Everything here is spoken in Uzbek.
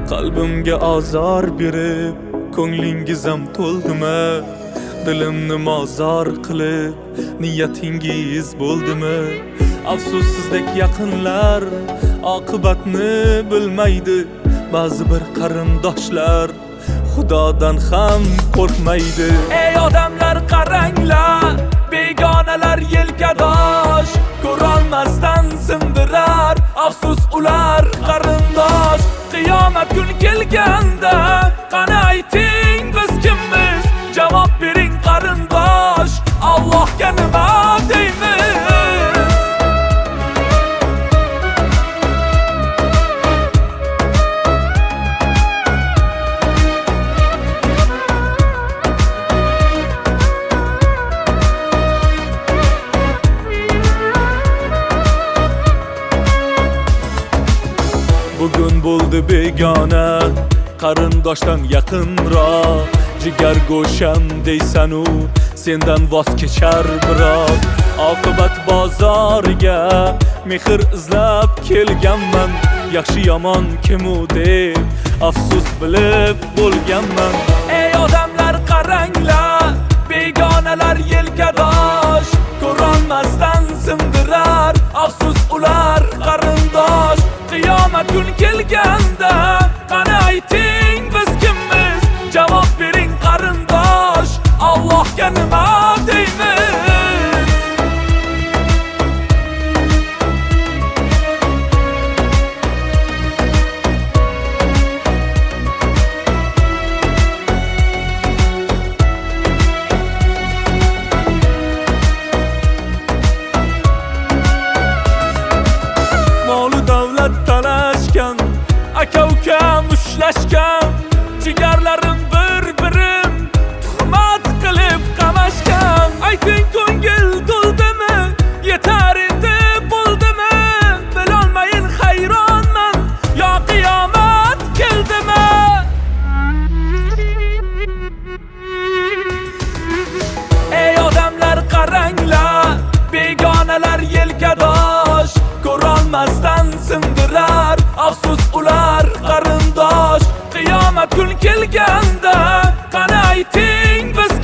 Qalbimga azor berib ko'nglingizam to'ldimi? Dilimni mozor qilib niyatingiz bo'ldimi? Afsus sizdek yaqinlar oqibatni bilmaydi. Ba'zi bir qarindoshlar Xudodan ham qo'rqmaydi. Ey odamlar qaranglar, begonalar yelkadosh, ko'rolmasdan sindirar. Afsus ular qarindosh. Qiyomat kun kelganda qani ayting biz kimmiz? Javob bering qarindosh, Allohga nima deymiz? Bugun bo'ldi begona, qarindoshdan yaqinroq. Jigar go'sham deysanu, sendan voz kechar biroq. Oqibat bozoriga mehr izlab kelganman. Yaxshi yomon kimu deb afsus bilib bo'lganman. Ey odamlar qaranglar, begonalar yelkadosh, ko'rolmasdan sindirar. Afsus ular qarindosh. Qiyomat kun kelganda qani ayting biz kimmiz? Javob bering qarindosh, Allohga nima deymiz? Molu davlat talashgan, aka-uka mushlashgan, jigarlarim bir-birim tuhmat qilib qamashgan. Ayting ko'ngil to'ldimi? Yetar endi bo'ldimi? Bilolmayin hayronman, yo qiyomat keldimi? Ey odamlar qaranglar, begonalar yelkadosh, ko'rolmasdan sindirar. Afsus ular qarindosh. Qiyomat kun kelganda qani ayting biz